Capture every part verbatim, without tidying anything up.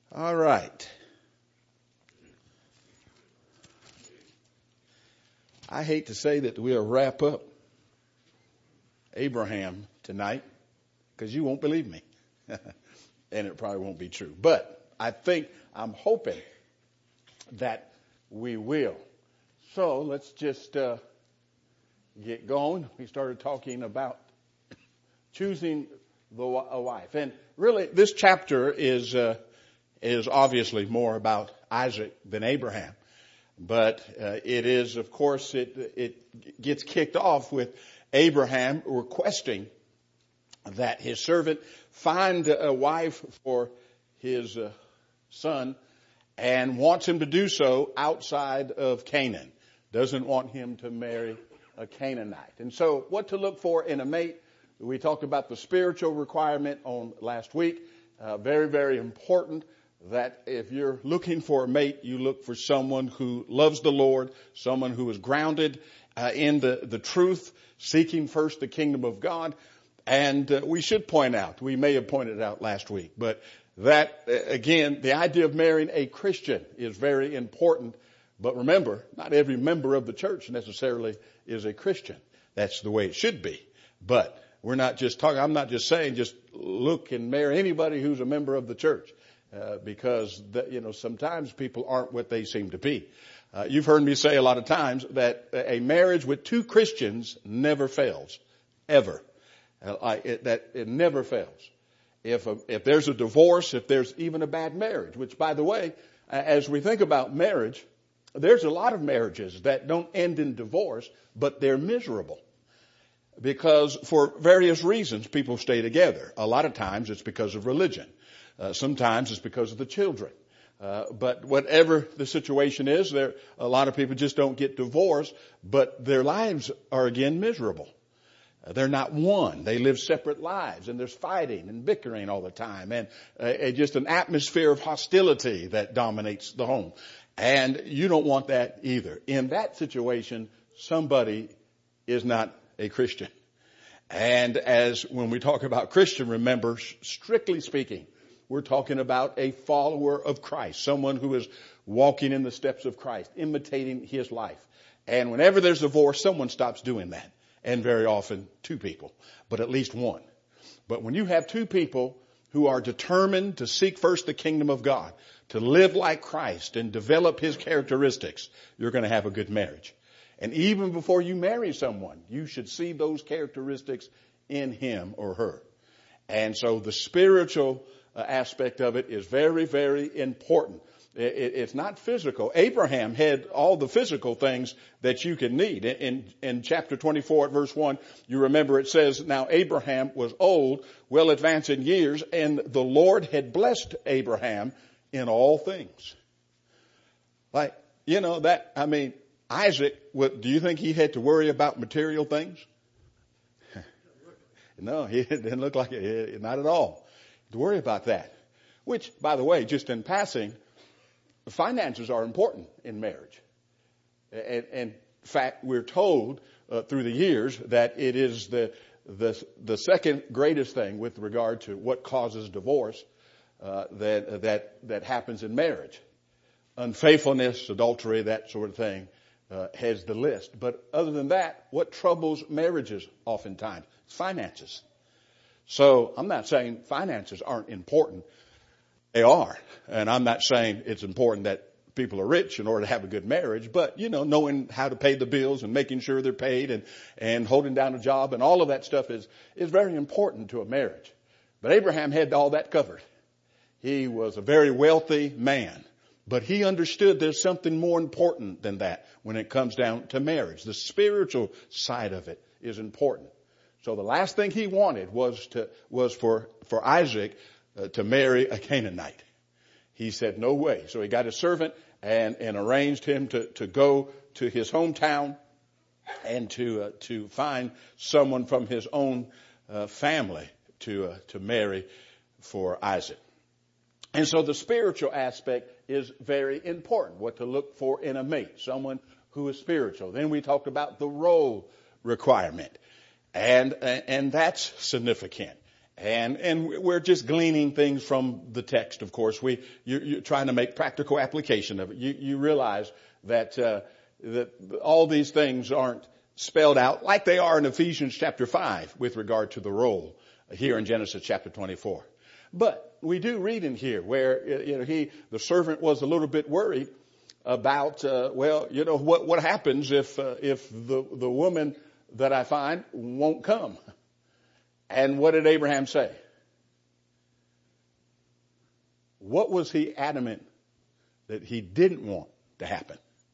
All right. I hate to say that we'll wrap up Abraham tonight because you won't believe me. And it probably won't be true. But I think, I'm hoping that we will. So let's just uh, get going. We started talking about choosing the, a wife. And really, this chapter is uh, is obviously more about Isaac than Abraham. But uh, it is, of course, it it gets kicked off with Abraham requesting that his servant find a wife for his uh, son, and wants him to do so outside of Canaan. Doesn't want him to marry a Canaanite. And so what to look for in a mate, we talked about the spiritual requirement on last week. Uh, very, very important that if you're looking for a mate, you look for someone who loves the Lord, someone who is grounded uh, in the, the truth, seeking first the kingdom of God. And uh, we should point out, we may have pointed out last week, but that, uh, again, the idea of marrying a Christian is very important. But remember, not every member of the church necessarily is a Christian. That's the way it should be. But we're not just talking, I'm not just saying just look and marry anybody who's a member of the church. Uh, because, the, you know, sometimes people aren't what they seem to be. Uh, you've heard me say a lot of times that a marriage with two Christians never fails. Ever. Uh, I, it, that it never fails. If a, if there's a divorce, if there's even a bad marriage, which, by the way, as we think about marriage, there's a lot of marriages that don't end in divorce, but they're miserable. Because for various reasons, people stay together. A lot of times it's because of religion. Uh, sometimes it's because of the children. Uh, but whatever the situation is, there, a lot of people just don't get divorced, but their lives are again miserable. Uh, they're not one. They live separate lives, and there's fighting and bickering all the time, and uh, just an atmosphere of hostility that dominates the home. And you don't want that either. In that situation, somebody is not a Christian. And as when we talk about Christian, remember, strictly speaking, we're talking about a follower of Christ, someone who is walking in the steps of Christ, imitating his life. And whenever there's divorce, someone stops doing that. And very often two people, but at least one. But when you have two people who are determined to seek first the kingdom of God, to live like Christ and develop his characteristics, you're going to have a good marriage. And even before you marry someone, you should see those characteristics in him or her. And so the spiritual uh, aspect of it is very, very important. It, it, it's not physical. Abraham had all the physical things that you could need. In, in, in chapter twenty-four at verse one, you remember it says, now Abraham was old, well advanced in years, and the Lord had blessed Abraham in all things. Like, you know, that, I mean, Isaac, what, do you think he had to worry about material things? No, he didn't look like it, not at all. To worry about that. Which, by the way, just in passing, finances are important in marriage. And, and in fact, we're told uh, through the years that it is the, the the second greatest thing with regard to what causes divorce uh, that that that happens in marriage. Unfaithfulness, adultery, that sort of thing uh, has the list. But other than that, what troubles marriages oftentimes? It's finances. So I'm not saying finances aren't important. They are. And I'm not saying it's important that people are rich in order to have a good marriage, but, you know, knowing how to pay the bills and making sure they're paid and, and holding down a job and all of that stuff is, is very important to a marriage. But Abraham had all that covered. He was a very wealthy man, but he understood there's something more important than that when it comes down to marriage. The spiritual side of it is important. So the last thing he wanted was to, was for, for Isaac uh, to marry a Canaanite. He said, no way. So he got his servant and, and arranged him to, to go to his hometown and to, uh, to find someone from his own uh, family to, uh, to marry for Isaac. And so the spiritual aspect is very important, what to look for in a mate, someone who is spiritual. Then we talked about the role requirement. And, and that's significant. And, and we're just gleaning things from the text, of course. We, you're, you're trying to make practical application of it. You, you realize that, uh, that all these things aren't spelled out like they are in Ephesians chapter five with regard to the role here in Genesis chapter twenty-four. But we do read in here where, you know, he, the servant was a little bit worried about, uh, well, you know, what, what happens if, uh, if the, the woman that I find won't come? And what did Abraham say? What was he adamant that he didn't want to happen?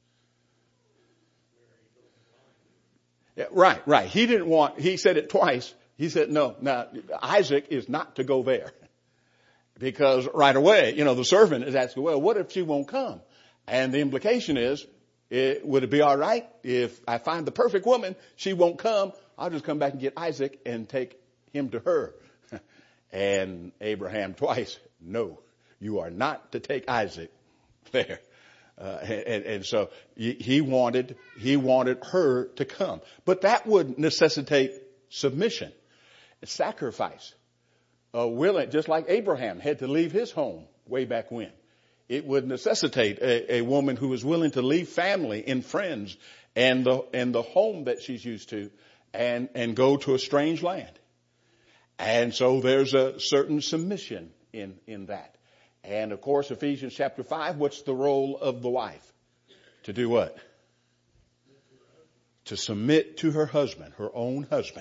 Yeah, right, right. He didn't want, he said it twice. He said, no, now Isaac is not to go there. Because right away, you know, the servant is asking, well, what if she won't come? And the implication is, it, would it be all right if I find the perfect woman, she won't come, I'll just come back and get Isaac and take him to her. And Abraham twice, no, you are not to take Isaac there. Uh, and, and so he wanted, he wanted her to come. But that would necessitate submission, sacrifice, uh, willing, just like Abraham had to leave his home way back when. It would necessitate a, a woman who was willing to leave family and friends and the, and the home that she's used to and, and go to a strange land. And so there's a certain submission in, in that. And of course, Ephesians chapter five, what's the role of the wife? To do what? To submit to her husband, her own husband.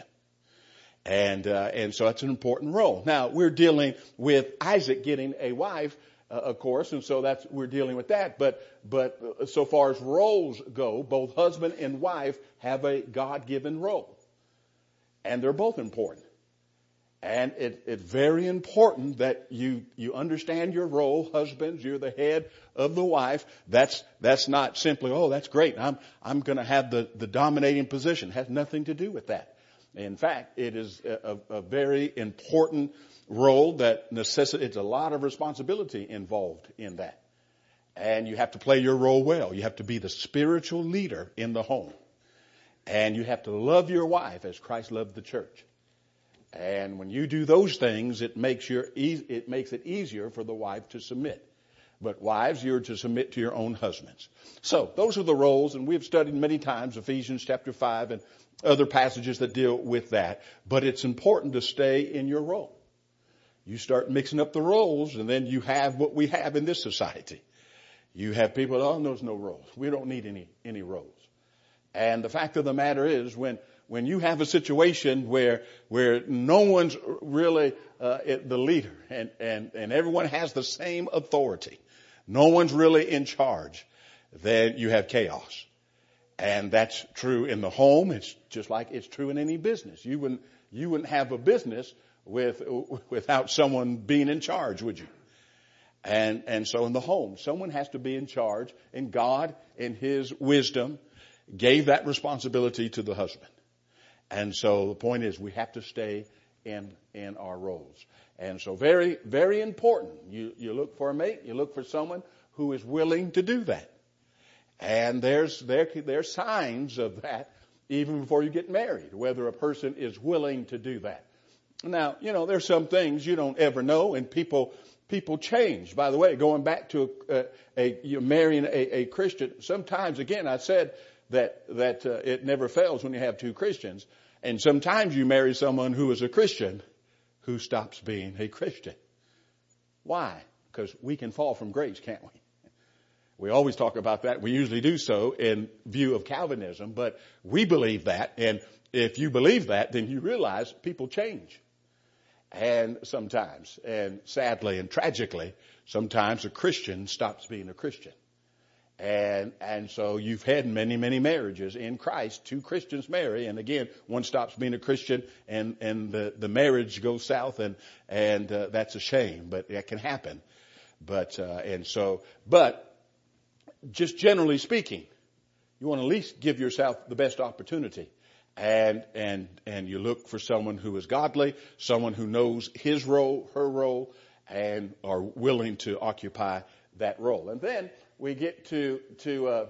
And, uh, and so that's an important role. Now, we're dealing with Isaac getting a wife, uh, of course, and so that's, we're dealing with that. But, but so far as roles go, both husband and wife have a God-given role. And they're both important. And it, it's very important that you, you understand your role. Husbands, you're the head of the wife. That's, that's not simply, oh, that's great. I'm, I'm going to have the, the dominating position. It has nothing to do with that. In fact, it is a, a very important role that necessitates a lot of responsibility involved in that. And you have to play your role well. You have to be the spiritual leader in the home. And you have to love your wife as Christ loved the church. And when you do those things, it makes your it makes it easier for the wife to submit. But wives, you're to submit to your own husbands. So those are the roles, and we've studied many times Ephesians chapter five and other passages that deal with that. But it's important to stay in your role. You start mixing up the roles, and then you have what we have in this society. You have people, oh, there's no roles. We don't need any any roles. And the fact of the matter is, when When you have a situation where where no one's really uh, the leader and, and, and everyone has the same authority, no one's really in charge, then you have chaos. And that's true in the home. It's just like it's true in any business. You wouldn't you wouldn't have a business with without someone being in charge, would you? And and so in the home, someone has to be in charge, and God, in His wisdom, gave that responsibility to the husband. And so the point is we have to stay in, in our roles. And so very, very important. You, you look for a mate, you look for someone who is willing to do that. And there's, there, there's signs of that even before you get married, whether a person is willing to do that. Now, you know, there's some things you don't ever know, and people, people change. By the way, going back to a, a, you're marrying a, a Christian, sometimes, again, I said, that that uh, it never fails when you have two Christians. And sometimes you marry someone who is a Christian who stops being a Christian. Why? Because we can fall from grace, can't we? We always talk about that. We usually do so in view of Calvinism, but we believe that. And if you believe that, then you realize people change. And sometimes, and sadly and tragically, sometimes a Christian stops being a Christian. And, and so you've had many, many marriages in Christ. Two Christians marry, and again, one stops being a Christian, and, and the, the marriage goes south, and, and, uh, that's a shame, but that can happen. But, uh, and so, but just generally speaking, you want to at least give yourself the best opportunity. And, and, and you look for someone who is godly, someone who knows his role, her role, and are willing to occupy that role. And then we get to, to, uh,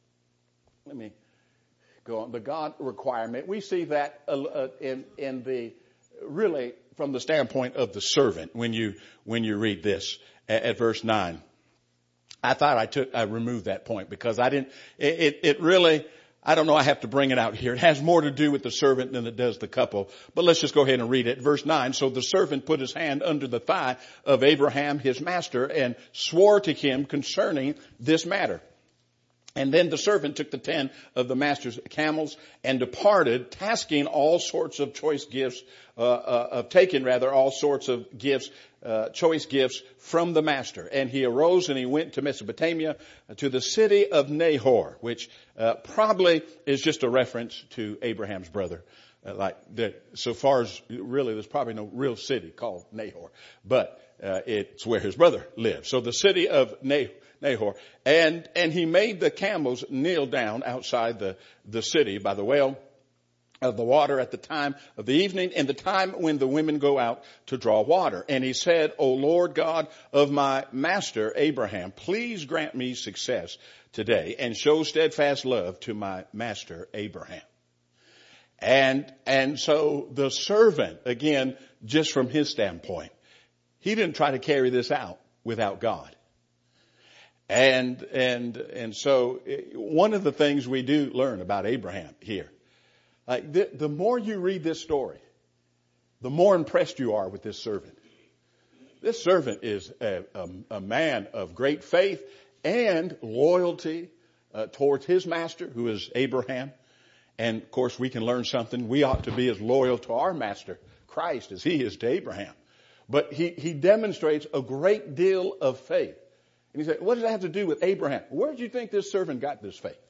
let me go on, the God requirement. We see that uh, in, in the, really from the standpoint of the servant when you, when you read this at, at verse nine. I thought I took, I removed that point because I didn't, it, it really, I don't know, I have to bring it out here. It has more to do with the servant than it does the couple. But let's just go ahead and read it. Verse nine. So the servant put his hand under the thigh of Abraham, his master, and swore to him concerning this matter. And then the servant took the ten of the master's camels and departed, tasking all sorts of choice gifts, uh, uh, of taking rather all sorts of gifts, uh, choice gifts from the master. And he arose and he went to Mesopotamia, uh, to the city of Nahor, which uh, probably is just a reference to Abraham's brother. Uh, like that, so far as really, there's probably no real city called Nahor, but uh, it's where his brother lived. So the city of Nahor. Nahor. And, and he made the camels kneel down outside the, the city by the well of the water at the time of the evening and the time when the women go out to draw water. And he said, O Lord God of my master Abraham, please grant me success today and show steadfast love to my master Abraham. And, and so the servant, again, just from his standpoint, he didn't try to carry this out without God. And, and, and so one of the things we do learn about Abraham here, like the, the more you read this story, the more impressed you are with this servant. This servant is a, a, a man of great faith and loyalty uh, towards his master, who is Abraham. And of course, we can learn something. We ought to be as loyal to our master, Christ, as he is to Abraham. But he, he demonstrates a great deal of faith. And he said, what does that have to do with Abraham? Where do you think this servant got this faith?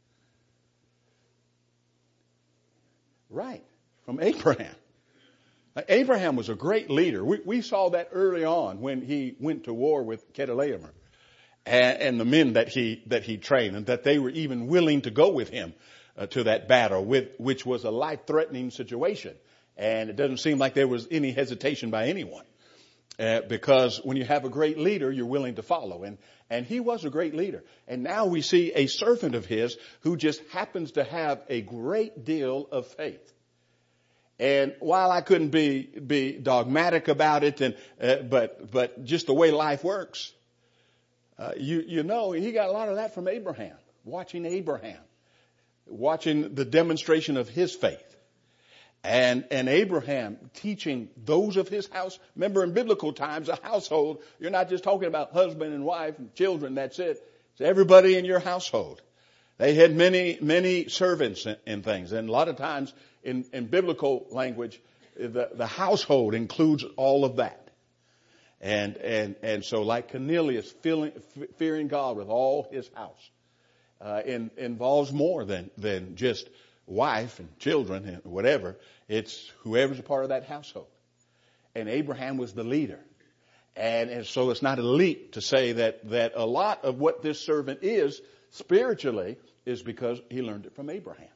Right, from Abraham. Now, Abraham was a great leader. We, we saw that early on when he went to war with Chedorlaomer and, and the men that he that he trained, and that they were even willing to go with him uh, to that battle, with which was a life-threatening situation. And it doesn't seem like there was any hesitation by anyone. Uh, because when you have a great leader, you're willing to follow. And, and he was a great leader. And now we see a servant of his who just happens to have a great deal of faith. And while I couldn't be, be dogmatic about it, and, uh, but, but just the way life works, uh, you, you know, he got a lot of that from Abraham, watching Abraham, watching the demonstration of his faith. And, and Abraham teaching those of his house. Remember, in biblical times, a household, you're not just talking about husband and wife and children, that's it. It's everybody in your household. They had many, many servants and, and things. And a lot of times in, in biblical language, the, the household includes all of that. And, and, and so like Cornelius, feeling, fearing God with all his house, uh, in, involves more than, than just wife and children and whatever. It's whoever's a part of that household. And Abraham was the leader. And, and so it's not a leap to say that, that a lot of what this servant is spiritually is because he learned it from Abraham.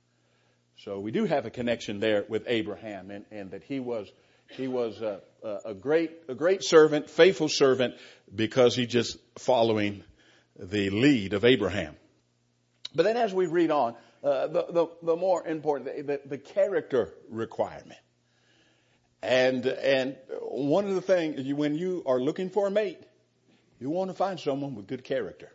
So we do have a connection there with Abraham, and, and that he was, he was a, a great, a great servant, faithful servant, because he just following the lead of Abraham. But then as we read on, Uh, the, the, the more important, the, the character requirement. And, and one of the things, you, when you are looking for a mate, you want to find someone with good character.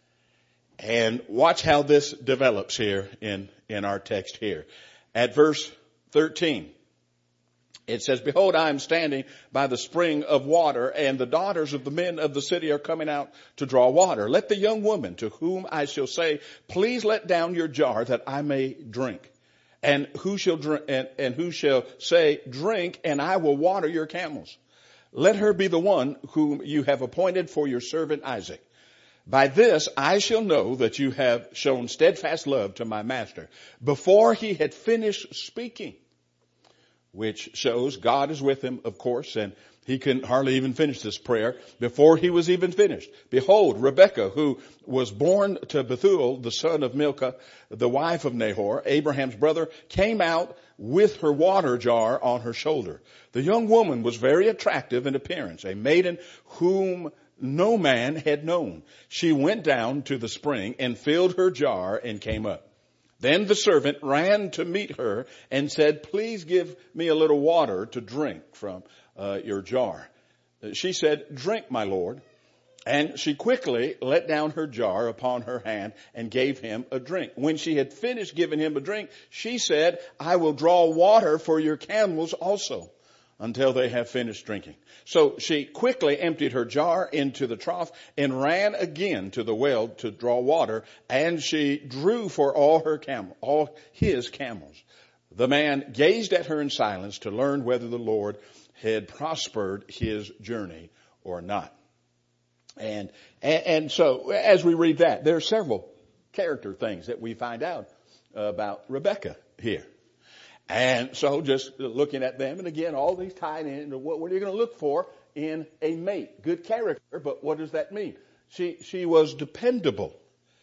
And watch how this develops here in, in our text here. At verse thirteen, it says, Behold, I am standing by the spring of water, and the daughters of the men of the city are coming out to draw water. Let the young woman to whom I shall say, Please let down your jar that I may drink. And who shall drink, and, and who shall say, Drink, and I will water your camels. Let her be the one whom you have appointed for your servant Isaac. By this I shall know that you have shown steadfast love to my master. Before he had finished speaking, which shows God is with him, of course, and he couldn't hardly even finish this prayer before he was even finished. Behold, Rebekah, who was born to Bethuel, the son of Milcah, the wife of Nahor, Abraham's brother, came out with her water jar on her shoulder. The young woman was very attractive in appearance, a maiden whom no man had known. She went down to the spring and filled her jar and came up. Then the servant ran to meet her and said, please give me a little water to drink from uh, your jar. She said, drink, my lord. And she quickly let down her jar upon her hand and gave him a drink. When she had finished giving him a drink, she said, I will draw water for your camels also until they have finished drinking. So she quickly emptied her jar into the trough and ran again to the well to draw water, and she drew for all her camel, all his camels. The man gazed at her in silence to learn whether the Lord had prospered his journey or not. And, and, and so as we read that, there are several character things that we find out about Rebekah here. And so just looking at them, and again, all these tied into what, what are you going to look for in a mate? Good character, but what does that mean? She, she was dependable.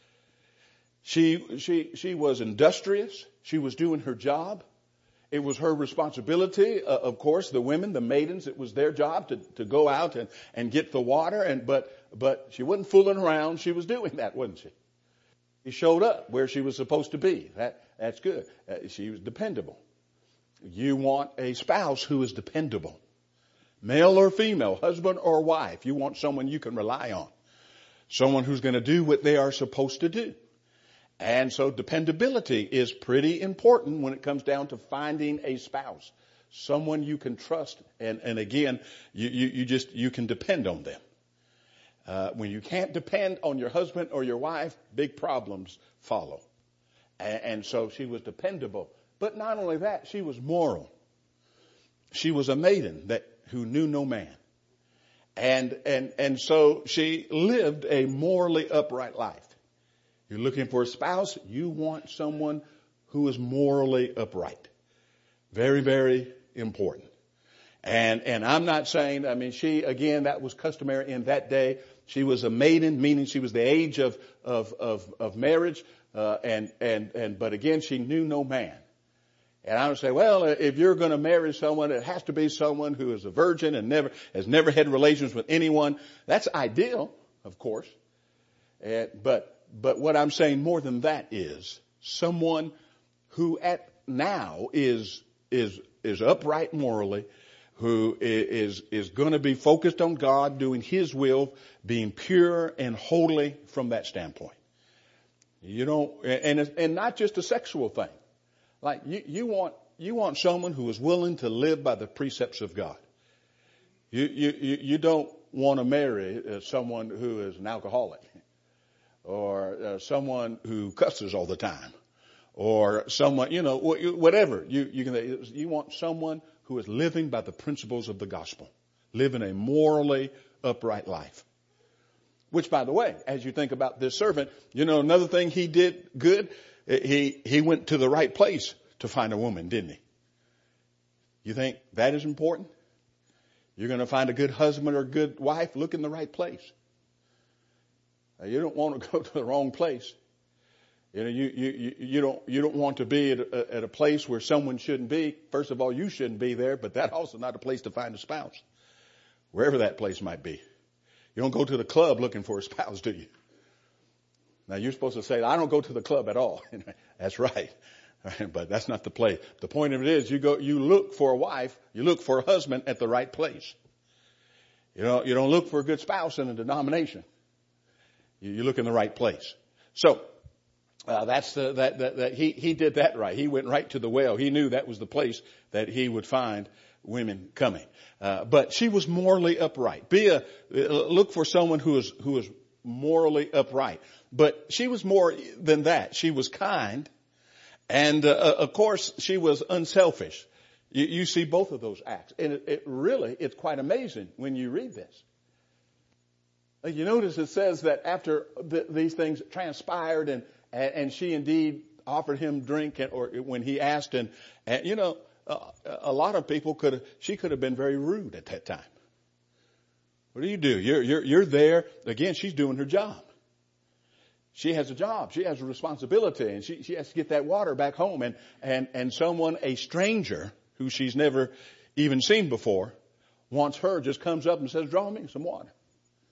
She, she, she was industrious. She was doing her job. It was her responsibility, uh, of course, the women, the maidens, it was their job to, to go out and, and get the water. And, but, but she wasn't fooling around. She was doing that, wasn't she? She showed up where she was supposed to be. That, that's good. Uh, she was dependable. You want a spouse who is dependable. Male or female, husband or wife. You want someone you can rely on. Someone who's going to do what they are supposed to do. And so dependability is pretty important when it comes down to finding a spouse. Someone you can trust. And, and again, you, you, you just, you can depend on them. Uh, when you can't depend on your husband or your wife, big problems follow. And, and so she was dependable. But not only that, she was moral. She was a maiden that, who knew no man. And, and, and so she lived a morally upright life. You're looking for a spouse, you want someone who is morally upright. Very, very important. And, and I'm not saying, I mean, she, again, that was customary in that day. She was a maiden, meaning she was the age of, of, of, of marriage. Uh, and, and, and, but again, she knew no man. And I would say, well, if you're going to marry someone, it has to be someone who is a virgin and never, has never had relations with anyone. That's ideal, of course. And, but, But what I'm saying more than that is someone who at now is, is, is upright morally, who is, is going to be focused on God, doing His will, being pure and holy from that standpoint. You know, and, and not just a sexual thing. Like you, you want, you want someone who is willing to live by the precepts of God. You, you, you don't want to marry someone who is an alcoholic. Or uh, someone who cusses all the time, or someone, you know, whatever. You, you can, you want someone who is living by the principles of the gospel, living a morally upright life. Which, by the way, as you think about this servant, you know, another thing he did good, he, he went to the right place to find a woman, didn't he? You think that is important? You're going to find a good husband or a good wife, look in the right place. You don't want to go to the wrong place. You know, you, you, you don't, you don't want to be at a, at a place where someone shouldn't be. First of all, you shouldn't be there, but that's also not a place to find a spouse. Wherever that place might be. You don't go to the club looking for a spouse, do you? Now you're supposed to say, I don't go to the club at all. That's right. But that's not the place. The point of it is you go, you look for a wife, you look for a husband at the right place. You know, you don't look for a good spouse in a denomination. You look in the right place. So, uh, that's the, that, that, that he, he did that right. He went right to the well. He knew that was the place that he would find women coming. Uh, but she was morally upright. Be a, look for someone who is, who is morally upright. But she was more than that. She was kind. And, uh, of course, she was unselfish. You, you see both of those acts. And it, it really, it's quite amazing when you read this. You notice it says that after the, these things transpired and, and, and she indeed offered him drink and, or when he asked and, and you know, uh, a lot of people could have, she could have been very rude at that time. What do you do? You're, you're, you're there. Again, she's doing her job. She has a job. She has a responsibility and she, she has to get that water back home and, and, and someone, a stranger who she's never even seen before wants her, just comes up and says, draw me some water.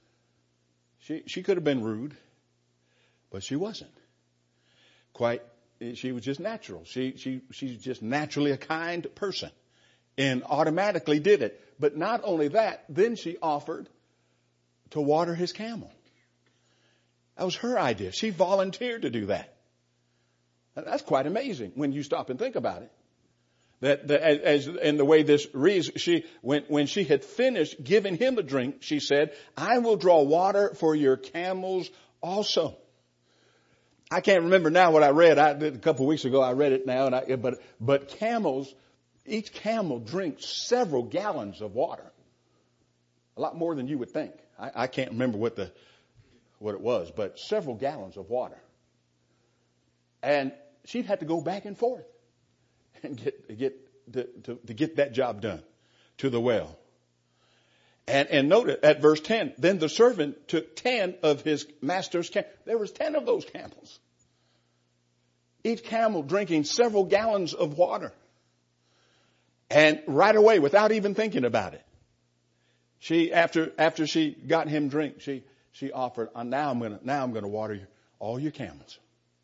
She, she could have been rude, but she wasn't. Quite she was just natural. She, she, she's just naturally a kind person and automatically did it. But not only that, then she offered to water his camel. That was her idea. She volunteered to do that. And that's quite amazing when you stop and think about it. That, that as, in the way this reads, she, when, when she had finished giving him a drink, she said, I will draw water for your camels also. I can't remember now what I read. I did a couple of weeks ago. I read it now, and I, but, but camels, each camel drinks several gallons of water. A lot more than you would think. I, I can't remember what the, what it was, but several gallons of water. And she'd have to go back and forth and get, get, to, to, to get that job done to the well. And, and note it at verse ten. Then the servant took ten of his master's camels. There was ten of those camels. Each camel drinking several gallons of water. And right away, without even thinking about it, she, after, after she got him drink, she, she offered, oh, now I'm gonna, now I'm gonna water your, all your camels.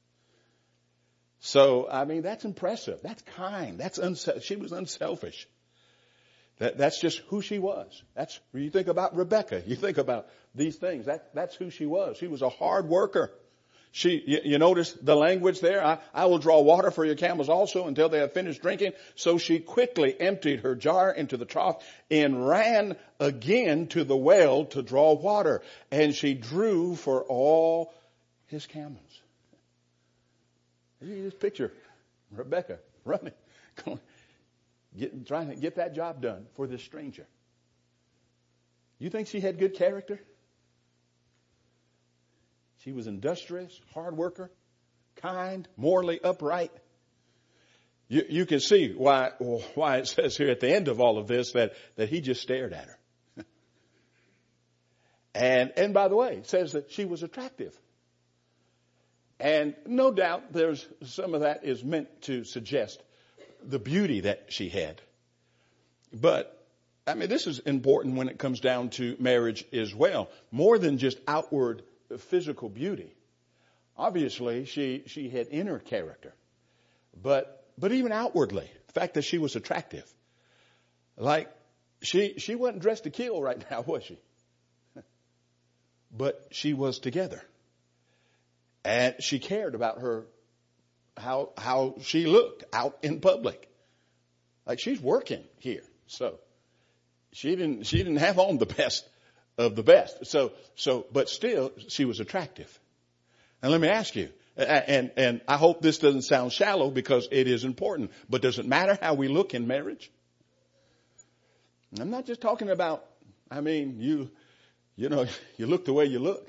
So, I mean, that's impressive. That's kind. That's unse- she was unselfish. That, that's just who she was. That's, you think about Rebecca. You think about these things. That, that's who she was. She was a hard worker. She, you, you notice the language there? I, I will draw water for your camels also until they have finished drinking. So she quickly emptied her jar into the trough and ran again to the well to draw water. And she drew for all his camels. You just picture Rebecca running, going, getting, trying to get that job done for this stranger. You think she had good character? She was industrious, hard worker, kind, morally upright. You, you can see why, why it says here at the end of all of this that, that he just stared at her. and, and by the way, it says that she was attractive. And no doubt there's some of that is meant to suggest the beauty that she had. But, I mean, this is important when it comes down to marriage as well. More than just outward physical beauty. Obviously, she, she had inner character. But, but even outwardly, the fact that she was attractive. Like, she, she wasn't dressed to kill right now, was she? But she was together. And she cared about her, how, how she looked out in public. Like she's working here. So she didn't, she didn't have on the best of the best. So, so, but still she was attractive. And let me ask you, and, and I hope this doesn't sound shallow because it is important, but does it matter how we look in marriage? I'm not just talking about, I mean, you, you know, you look the way you look.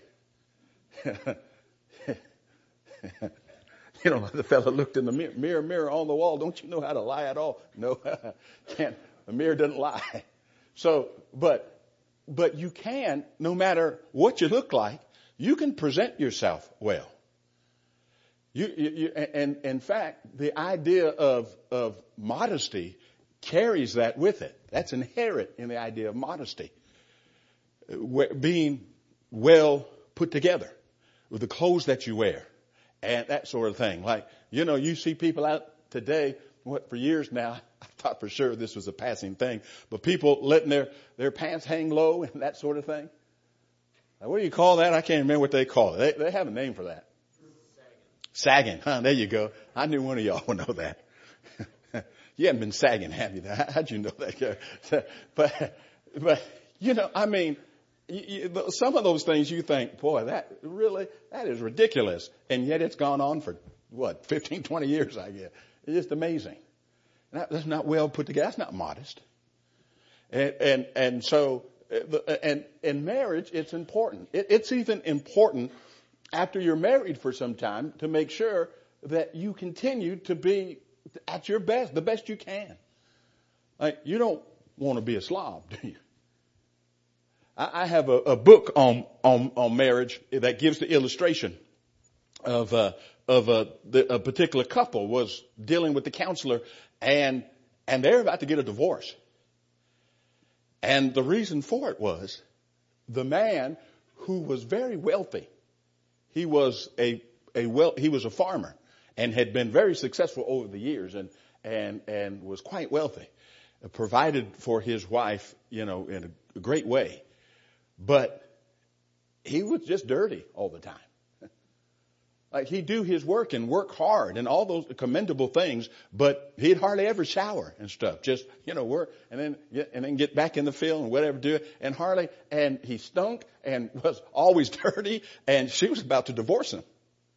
You know, the fellow looked in the mirror, mirror, mirror on the wall. Don't you know how to lie at all? No, can't. A mirror doesn't lie. So, but, but you can, no matter what you look like, you can present yourself well. You, you, you and, and in fact, the idea of, of modesty carries that with it. That's inherent in the idea of modesty. Being well put together with the clothes that you wear. And that sort of thing. Like, you know, you see people out today, what, for years now, I thought for sure this was a passing thing, but people letting their, their pants hang low and that sort of thing. Now, what do you call that? I can't remember what they call it. They, they have a name for that. Sagging. Sagging, huh? There you go. I knew one of y'all would know that. You haven't been sagging, have you? How'd you know that? But, but, you know, I mean, You, you, some of those things you think, boy, that really, that is ridiculous. And yet it's gone on for, what, fifteen, twenty years, I guess. It's just amazing. That, that's not well put together. That's not modest. And, and, and so, and in marriage, it's important. It, it's even important after you're married for some time to make sure that you continue to be at your best, the best you can. Like, you don't want to be a slob, do you? I have a, a book on, on, on marriage that gives the illustration of, uh, of a, the, a particular couple was dealing with the counselor and, and they're about to get a divorce. And the reason for it was the man who was very wealthy. He was a, a well, he was a farmer and had been very successful over the years and, and, and was quite wealthy, uh, provided for his wife, you know, in a, a great way. But he was just dirty all the time. Like he'd do his work and work hard and all those commendable things, but he'd hardly ever shower and stuff. Just, you know, work and then, and then get back in the field and whatever, do it. And hardly, and he stunk and was always dirty, and she was about to divorce him.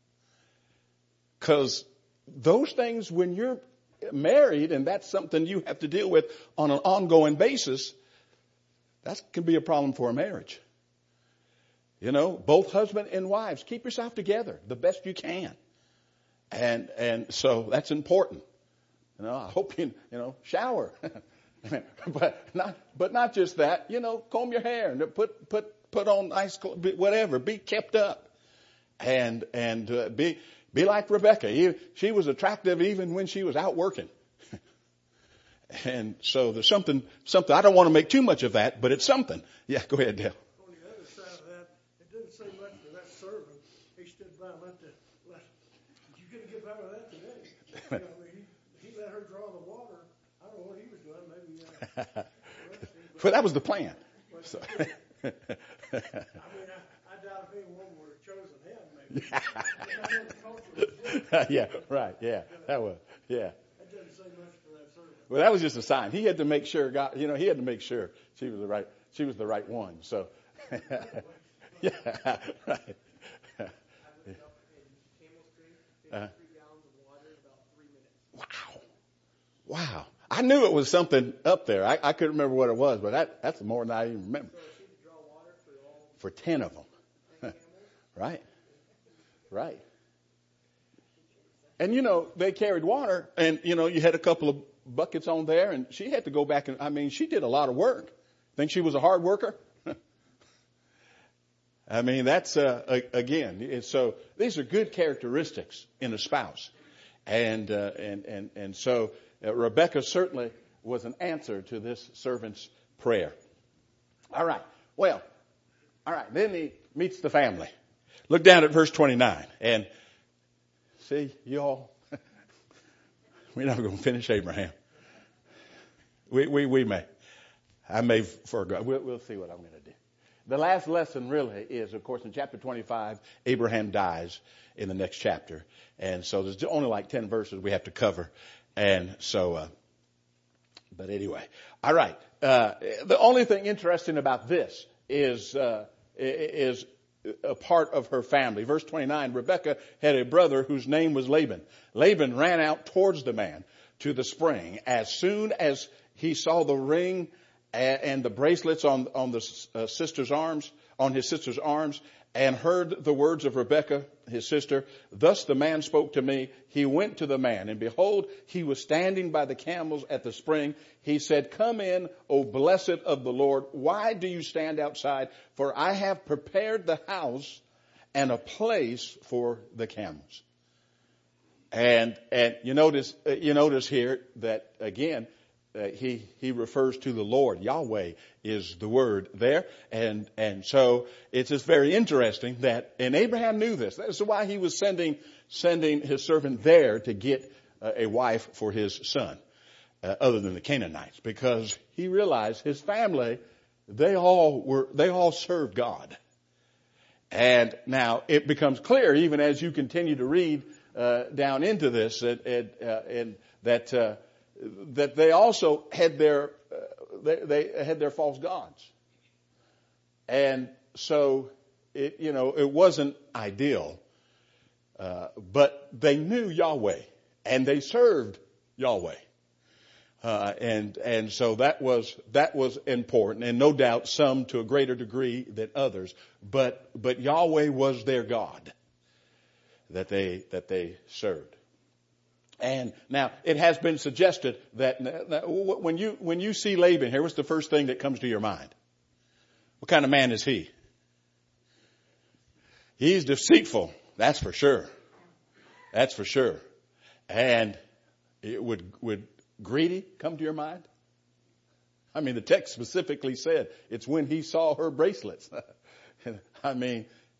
Cause those things, when you're married and that's something you have to deal with on an ongoing basis, that can be a problem for a marriage. You know, both husband and wives, keep yourself together the best you can. And, and so that's important. You know, I hope you, you know, shower, but not, but not just that, you know, comb your hair and put, put, put on nice clothes, whatever, be kept up and, and, uh, be, be like Rebecca. She was attractive even when she was out working. And so there's something, something, I don't want to make too much of that, but it's something. Yeah, go ahead, Dale. Let the, let, you couldn't get better than that today. You know, I mean, he, he let her draw the water. I don't know what he was doing. Maybe. Uh, well, that was the plan. But, So. I mean, I, I doubt if anyone would have chosen him. Maybe. Yeah, right. Yeah, that was. Yeah. That doesn't say much for that servant. Well, that was just a sign. He had to make sure God. You know, he had to make sure she was the right. She was the right one. So. Yeah. Right. Uh, wow. Wow. I knew it was something up there. I, I couldn't remember what it was, but that, that's more than I even remember. For ten of them. Right. Right. And, you know, they carried water and, you know, you had a couple of buckets on there and she had to go back and, I mean, she did a lot of work. Think she was a hard worker? I mean, that's, uh, again, so these are good characteristics in a spouse. And, uh, and, and, and so uh, Rebecca certainly was an answer to this servant's prayer. All right. Well, all right. Then he meets the family. Look down at verse twenty-nine and see, y'all, we're never going to finish Abraham. We, we, we may. I may forego. We'll, we'll see what I'm going to do. The last lesson really is, of course, in chapter twenty-five, Abraham dies in the next chapter. And so there's only like ten verses we have to cover. And so, uh, but anyway. All right. Uh, the only thing interesting about this is, uh, is a part of her family. Verse twenty-nine, Rebekah had a brother whose name was Laban. Laban ran out towards the man to the spring. As soon as he saw the ring and the bracelets on, on the uh, sister's arms, on his sister's arms, and heard the words of Rebekah, his sister. Thus the man spoke to me. He went to the man, and behold, he was standing by the camels at the spring. He said, come in, O blessed of the Lord. Why do you stand outside? For I have prepared the house and a place for the camels. And, and you notice, uh, you notice here that again, Uh, he, he refers to the Lord. Yahweh is the word there. And, and so it's just very interesting that, and Abraham knew this. That's why he was sending, sending his servant there to get uh, a wife for his son, uh, other than the Canaanites, because he realized his family, they all were, they all served God. And now it becomes clear, even as you continue to read, uh, down into this, that, uh, and that, uh, that they also had their, uh, they, they had their false gods. And so it, you know, it wasn't ideal, uh, but they knew Yahweh and they served Yahweh. Uh, and, and so that was, that was important, and no doubt some to a greater degree than others, but, but Yahweh was their God that they, that they served. And now it has been suggested that when you, when you see Laban here, what's the first thing that comes to your mind? What kind of man is he? He's deceitful. That's for sure. That's for sure. And it would, would greedy come to your mind? I mean, the text specifically said it's when he saw her bracelets. I mean,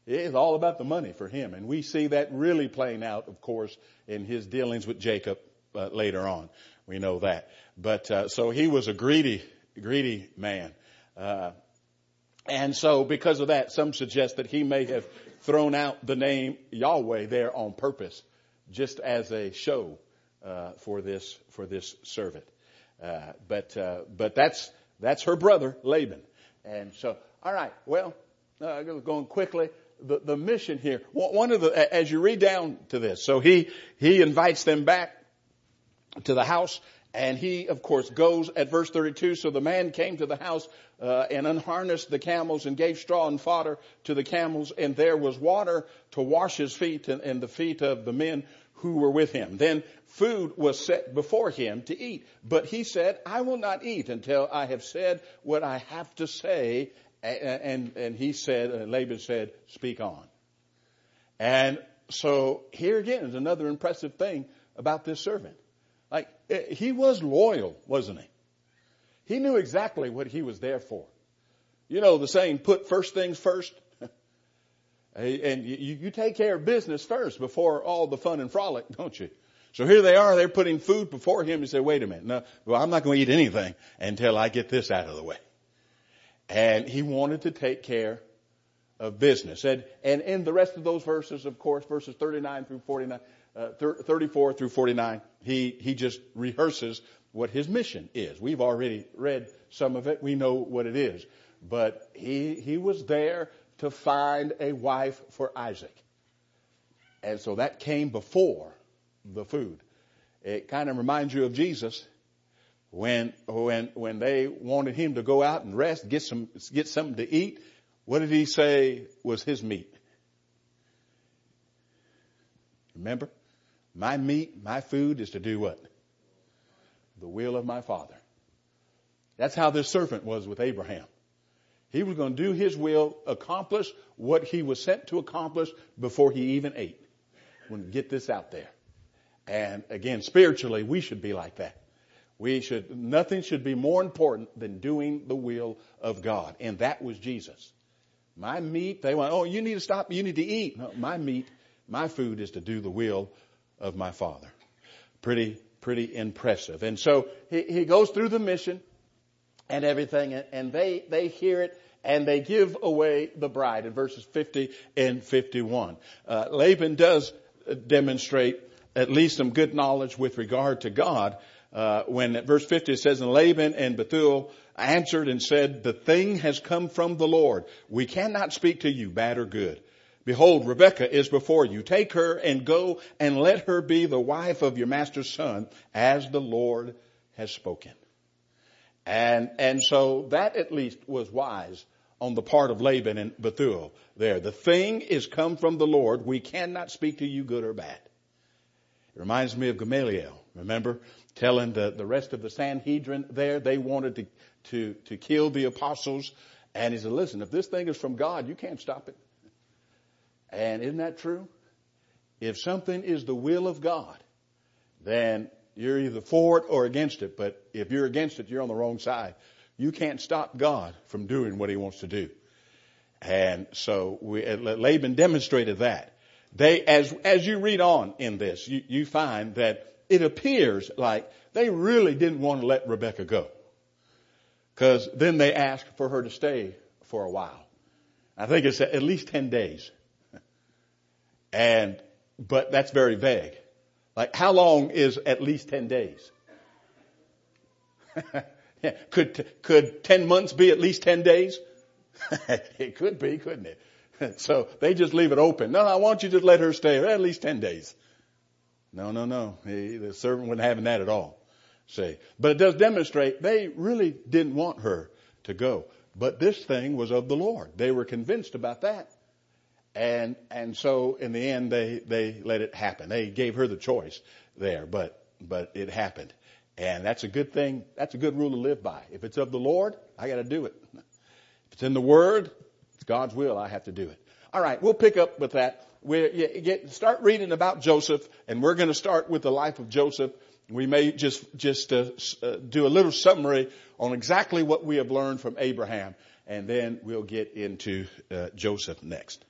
It's all about the money for him. And we see that really playing out, of course, in his dealings with Jacob uh, later on. We know that. But uh, so he was a greedy, greedy man. Uh, and so because of that, some suggest that he may have thrown out the name Yahweh there on purpose, just as a show uh, for this for this servant. Uh, but uh, but that's that's her brother Laban. And so, all right, well, uh, going quickly. The, the mission here, one of the, as you read down to this, so he, he invites them back to the house, and he, of course, goes at verse thirty-two. So the man came to the house, uh, and unharnessed the camels and gave straw and fodder to the camels, and there was water to wash his feet and, and the feet of the men who were with him. Then food was set before him to eat, but he said, I will not eat until I have said what I have to say. And, and he said, uh, Laban said, speak on. And so here again is another impressive thing about this servant. Like, he was loyal, wasn't he? He knew exactly what he was there for. You know the saying, put first things first. And you, you take care of business first before all the fun and frolic, don't you? So here they are, they're putting food before him. He said, wait a minute. No, well, I'm not going to eat anything until I get this out of the way. And he wanted to take care of business. And, and in the rest of those verses, of course, verses thirty-nine through forty-nine, uh, thirty-four through forty-nine, he, he just rehearses what his mission is. We've already read some of it. We know what it is. But he, he was there to find a wife for Isaac. And so that came before the food. It kind of reminds you of Jesus. When, when, when they wanted him to go out and rest, get some, get something to eat, what did he say was his meat? Remember? My meat, my food is to do what? The will of my Father. That's how this servant was with Abraham. He was going to do his will, accomplish what he was sent to accomplish before he even ate. We're going to get this out there. And again, spiritually, we should be like that. We should, nothing should be more important than doing the will of God. And that was Jesus. My meat, they went, oh, you need to stop, you need to eat. No, my meat, my food is to do the will of my Father. Pretty, pretty impressive. And so he, he goes through the mission and everything, and they, they hear it, and they give away the bride in verses fifty and fifty-one. Uh, Laban does demonstrate at least some good knowledge with regard to God. Uh, when at verse fifty it says, and Laban and Bethuel answered and said, the thing has come from the Lord. We cannot speak to you, bad or good. Behold, Rebekah is before you. Take her and go and let her be the wife of your master's son, as the Lord has spoken. And, and so that at least was wise on the part of Laban and Bethuel there. The thing is come from the Lord. We cannot speak to you good or bad. It reminds me of Gamaliel. Remember? Telling the, the rest of the Sanhedrin there, they wanted to, to, to kill the apostles. And he said, listen, if this thing is from God, you can't stop it. And isn't that true? If something is the will of God, then you're either for it or against it. But if you're against it, you're on the wrong side. You can't stop God from doing what he wants to do. And so we, Laban demonstrated that. They, as, as you read on in this, you, you find that it appears like they really didn't want to let Rebekah go. Because then they asked for her to stay for a while. I think it's at least ten days. And, but that's very vague. Like, how long is at least ten days? Yeah. Could, could ten months be at least ten days? It could be, couldn't it? So they just leave it open. No, I want you to let her stay at least ten days. No, no, no. He, the servant wasn't having that at all. See, but it does demonstrate they really didn't want her to go. But this thing was of the Lord. They were convinced about that. And, and so in the end, they, they let it happen. They gave her the choice there, but, but it happened. And that's a good thing. That's a good rule to live by. If it's of the Lord, I got to do it. If it's in the Word, it's God's will. I have to do it. All right. We'll pick up with that. We get, start reading about Joseph, and we're going to start with the life of Joseph. We may just, just uh, uh, do a little summary on exactly what we have learned from Abraham, and then we'll get into uh, Joseph next.